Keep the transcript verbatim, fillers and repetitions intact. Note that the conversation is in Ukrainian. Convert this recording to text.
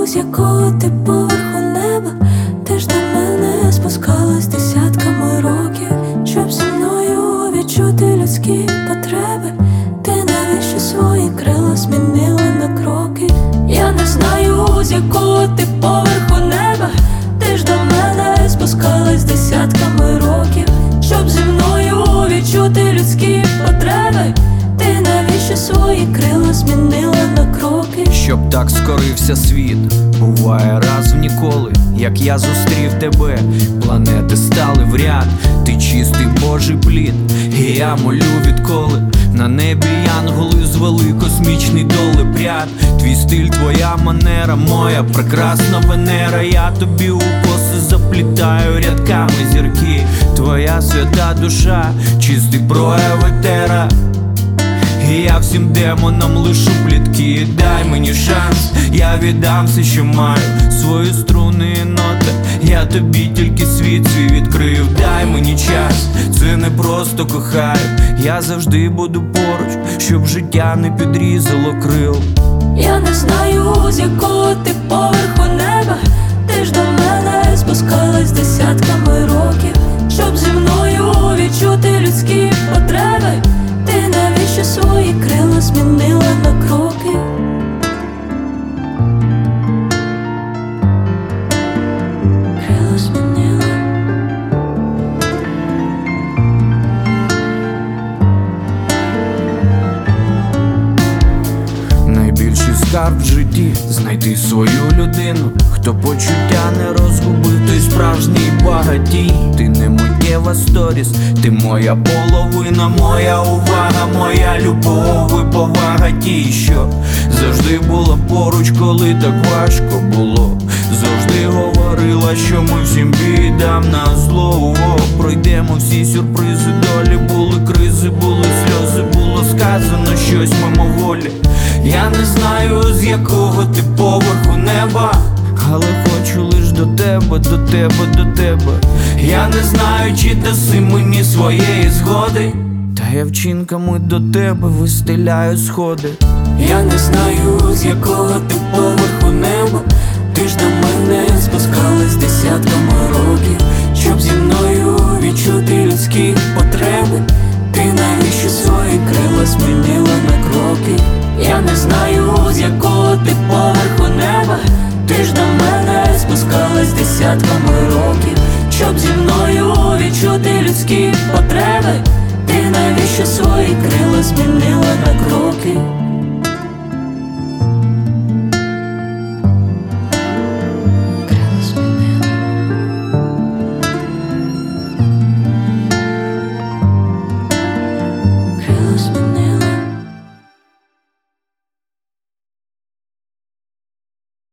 знаю, з якого ти поверху неба. Ти ж до мене спускалась десятками років, щоб зі мною відчути людські потреби. Ти навіщо свої крила змінила на кроки? Я не знаю, з якого ти поверху неба. Ти ж до мене спускалась десятками років, щоб зі мною відчути людські потреби. Ти навіщо свої крила змінила на кроки? Щоб так скорився світ, буває раз в ніколи. Як я зустрів тебе, планети стали в ряд. Ти чистий Божий плід, і я молю відколи. На небі янголи звели космічний долепряд. Твій стиль, твоя манера, моя прекрасна Венера. Я тобі у коси заплітаю рядками зірки. Твоя свята душа, чистий прояв етера. І я всім демонам лишу плітки. Дай мені шанс, я віддам все, що маю, свої струни і ноти. Я тобі тільки світ свій відкрив. Дай мені час, це не просто кохаю. Я завжди буду поруч, щоб життя не підрізало крил. Я не знаю, з якого ти поверху неба. Ти ж до мене спускалась десятками років, щоб зі мною відчути людські потреби. Ти навіщо свої крила змінила на кроки? Крила змінила. Найбільший скарб в житті — знайти свою людину. Хто почуття не розгубив, той справжній багатій. Ти не миттєва сторіс, ти моя половина, моя увага, моя любов і повага. Ті, що завжди була поруч, коли так важко було. Завжди говорила, що ми всім бідам на зло. О, пройдемо всі сюрпризи долі. Були кризи, були сльози, було сказано щось мимоволі. Я не знаю, з якого ти поверху неба, але хочу лиш до тебе, до тебе, до тебе. Я не знаю, чи даси мені своєї згоди, та я вчинками до тебе вистеляю сходи. Я не знаю, з якого ти